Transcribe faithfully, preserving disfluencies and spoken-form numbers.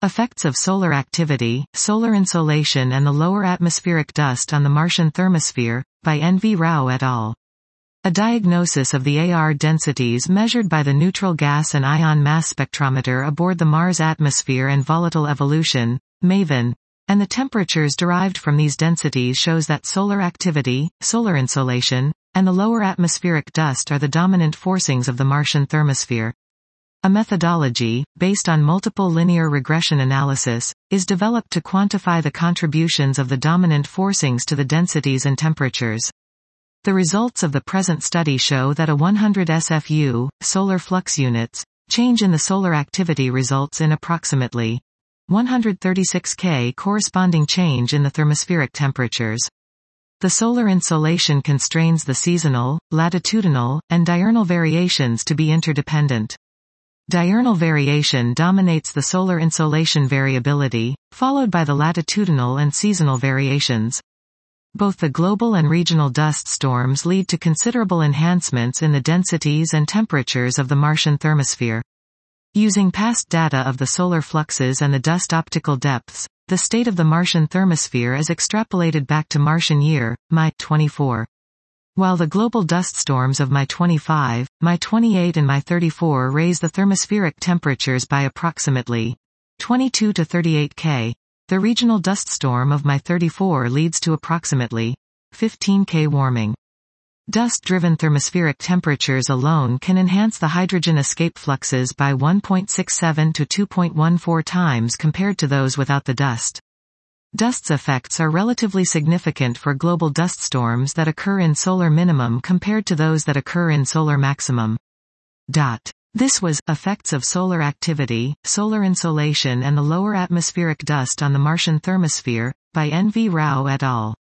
Effects of solar activity, solar insolation and the lower atmospheric dust on the Martian thermosphere, by N V Rao et al. A diagnosis of the A R densities measured by the neutral gas and ion mass spectrometer aboard the Mars atmosphere and volatile evolution, MAVEN, and the temperatures derived from these densities shows that solar activity, solar insolation, and the lower atmospheric dust are the dominant forcings of the Martian thermosphere. A methodology, based on multiple linear regression analysis, is developed to quantify the contributions of the dominant forcings to the densities and temperatures. The results of the present study show that a one hundred S F U, solar flux units, change in the solar activity results in approximately one hundred thirty-six K corresponding change in the thermospheric temperatures. The solar insolation constrains the seasonal, latitudinal, and diurnal variations to be interdependent. Diurnal variation dominates the solar insolation variability, followed by the latitudinal and seasonal variations. Both the global and regional dust storms lead to considerable enhancements in the densities and temperatures of the Martian thermosphere. Using past data of the solar fluxes and the dust optical depths, the state of the Martian thermosphere is extrapolated back to Martian year, M I twenty-four. While the global dust storms of M I twenty-five, M I twenty-eight and M I thirty-four raise the thermospheric temperatures by approximately twenty-two to thirty-eight K, the regional dust storm of M I thirty-four leads to approximately fifteen K warming. Dust-driven thermospheric temperatures alone can enhance the hydrogen escape fluxes by one point six seven to two point one four times compared to those without the dust. Dust's effects are relatively significant for global dust storms that occur in solar minimum compared to those that occur in solar maximum. Dot. This was Effects of Solar Activity, Solar Insolation and the Lower Atmospheric Dust on the Martian Thermosphere, by N V Rao et al.